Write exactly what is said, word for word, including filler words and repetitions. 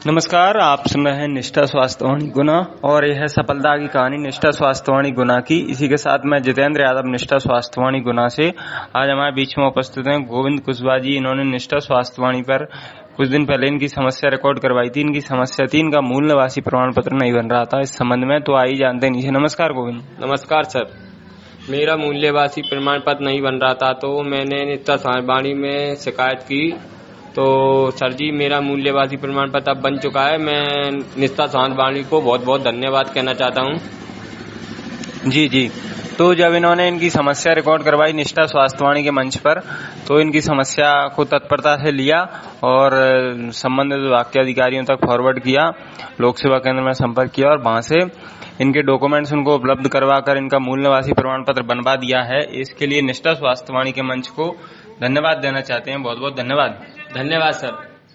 नमस्कार, आप सुन रहे हैं निष्ठा स्वास्थ्यवाणी गुना और यह है सफलता की कहानी निष्ठा स्वास्थ्यवाणी गुना की। इसी के साथ मैं जितेंद्र यादव निष्ठा स्वास्थ्यवाणी गुना से। आज हमारे बीच में उपस्थित हैं गोविंद कुशवाहा जी। इन्होंने निष्ठा स्वास्थ्यवाणी पर कुछ दिन पहले इनकी समस्या रिकॉर्ड करवाई थी। इनकी समस्या थी इनका मूल निवासी प्रमाण पत्र नहीं बन रहा था। इस संबंध में तो आई जानते नहीं। नमस्कार गोविंद। नमस्कार सर, मेरा मूल निवासी प्रमाण पत्र नहीं बन रहा था तो मैंने निष्ठा स्वास्थ्यवाणी में शिकायत की। तो सर जी, मेरा मूल निवासी प्रमाण पत्र अब बन चुका है। मैं निष्ठा स्वास्थ्यवाणी को बहुत बहुत धन्यवाद कहना चाहता हूं। जी जी, तो जब इन्होंने इनकी समस्या रिकॉर्ड करवाई निष्ठा स्वास्थ्यवाणी के मंच पर, तो इनकी समस्या को तत्परता से लिया और संबंधित विभाग के अधिकारियों तक फॉरवर्ड किया, लोक सेवा केंद्र में संपर्क किया और वहां से इनके डॉक्यूमेंट्स उनको उपलब्ध करवाकर इनका मूल निवासी प्रमाण पत्र बनवा दिया है। इसके लिए निष्ठा स्वास्थ्यवाणी के मंच को धन्यवाद देना चाहते हैं। बहुत बहुत धन्यवाद। धन्यवाद सर।